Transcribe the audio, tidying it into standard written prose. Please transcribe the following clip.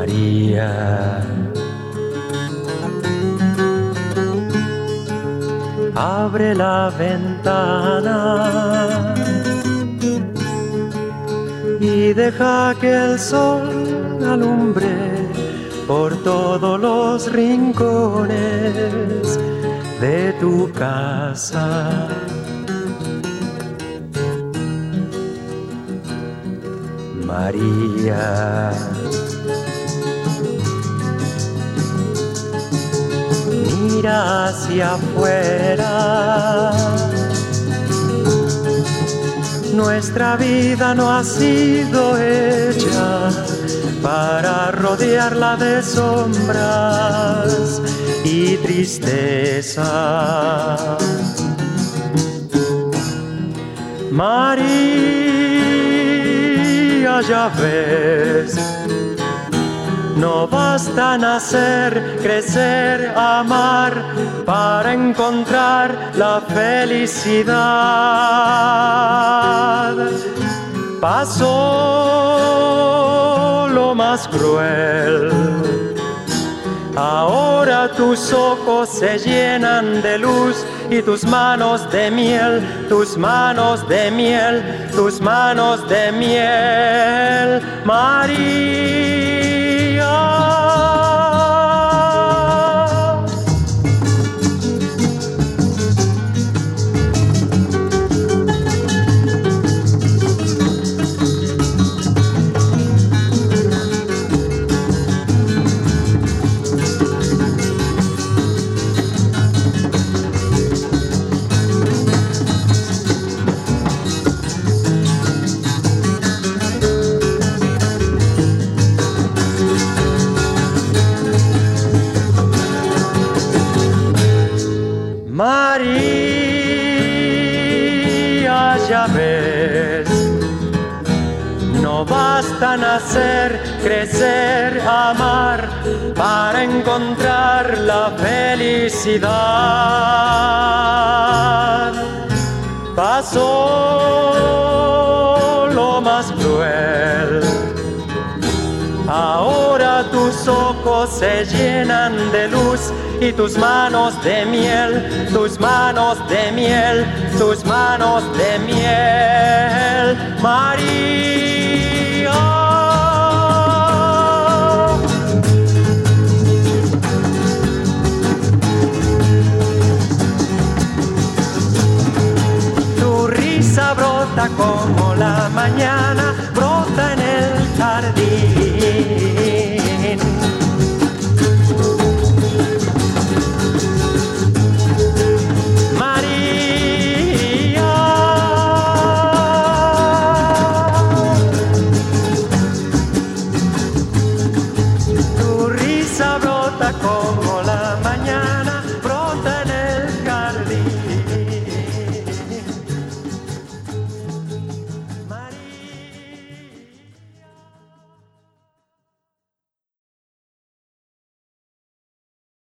María, abre la ventana y deja que el sol alumbre por todos los rincones de tu casa. María, mira hacia afuera. Nuestra vida no ha sido hecha para rodearla de sombras y tristeza. María, ya ves, no basta nacer, crecer, amar para encontrar la felicidad. Pasó lo más cruel. Ahora tus ojos se llenan de luz y tus manos de miel, tus manos de miel, tus manos de miel, María. María, ya ves, no basta nacer, crecer, amar para encontrar la felicidad. Pasó lo más cruel. Ahora tus ojos se llenan de luz y tus manos de miel, tus manos de miel, tus manos de miel, María. Tu risa brota como la mañana